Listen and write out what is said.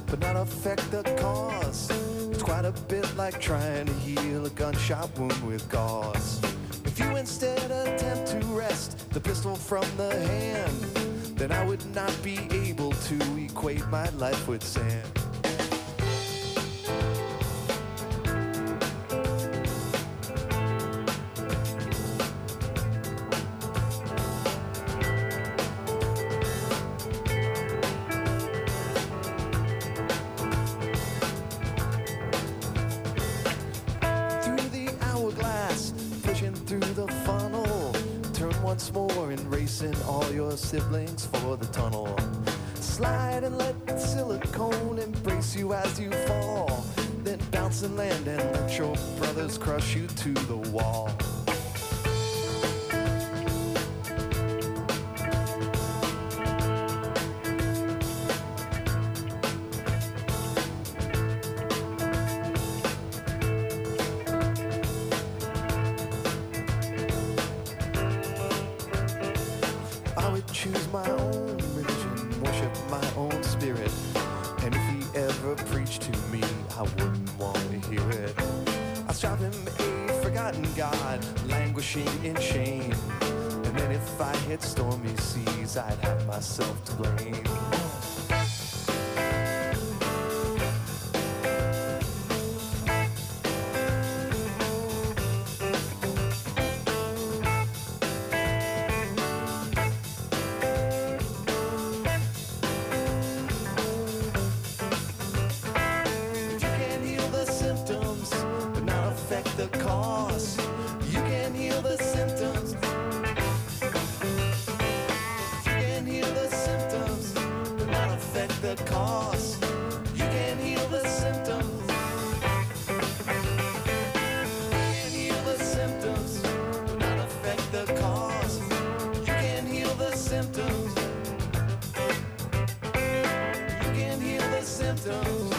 but not affect the cause. It's quite a bit like trying to heal a gunshot wound with gauze. If you instead attempt to wrest the pistol from the hand, then I would not be able to equate my life with sand. All your siblings for the tunnel. Slide and let silicone embrace you as you fall. Then bounce and land and let your brothers crush you to the wall. Choose my own religion, worship my own spirit. And if he ever preached to me, I wouldn't want to hear it. I'll strive him a forgotten God, languishing in shame. And then if I hit stormy seas, I'd have myself to blame. The cause. You can heal the symptoms. You can heal the symptoms, but not affect the cause. You can heal the symptoms. You can heal the symptoms, but not affect the cause. You can heal the symptoms. You can heal the symptoms.